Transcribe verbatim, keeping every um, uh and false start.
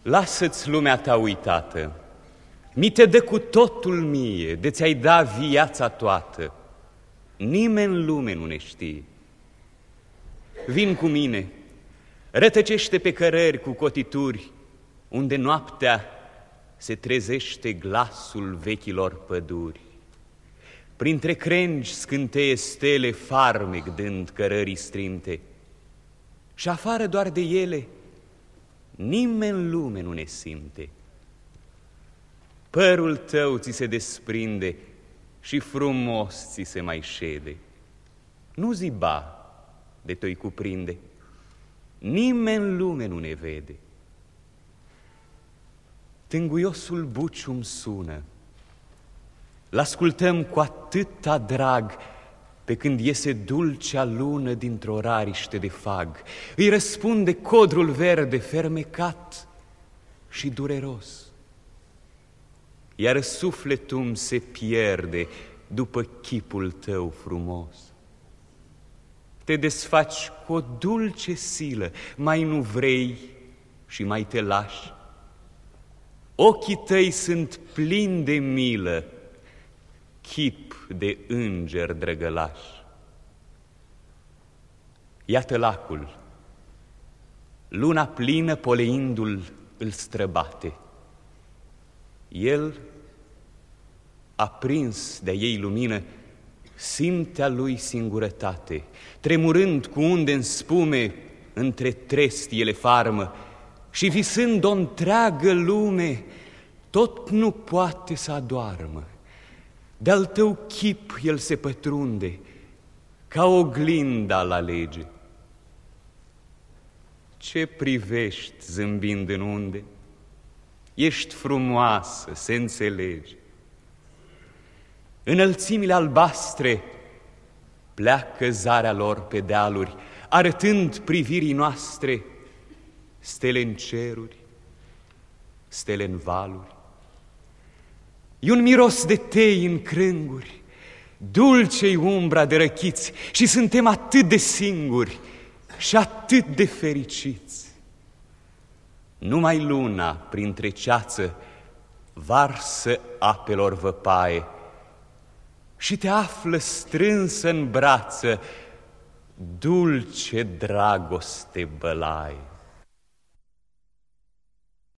Lasă-ți lumea ta uitată, mi te dă cu totul mie, de ți-ai da viața toată. Nimeni în lume nu ne știe. Vin cu mine, rătăcește pe cărări cu cotituri, unde noaptea se trezește glasul vechilor păduri. Printre crengi scânteie stele farmec dând cărării strinte, și afară doar de ele nimeni în lume nu ne simte. Părul tău ți se desprinde și frumos ți se mai șede. Nu ziba de te-i cuprinde, nimeni în lume nu ne vede. Tânguiosul bucium sună, l-ascultăm cu atâta drag, pe când iese dulcea lună dintr-o rariște de fag. Îi răspunde codrul verde fermecat și dureros, iar sufletul se pierde după chipul tău frumos. Te desfaci cu o dulce silă, mai nu vrei și mai te lași. Ochii tăi sunt plini de milă, chip de înger drăgălaș. Iată lacul, luna plină poleindu-l îl străbate. El, aprins de ei lumină, simte a lui singurătate, tremurând cu unde în spume între trestii ele farmă, și visând o întreagă lume, tot nu poate să adoarmă. De-al tău chip el se pătrunde, ca oglinda la lege. Ce privești zâmbind în unde? Ești frumoasă, se înțelege. Înălțimile albastre pleacă zarea lor pe dealuri, arătând privirii noastre stele în ceruri, stele în valuri. E un miros de tei în crânguri, dulce-i umbra de răchiți, și suntem atât de singuri și atât de fericiți. Numai luna printre ceață varsă apelor văpaie și te află strânsă în brață, dulce dragoste bălaie.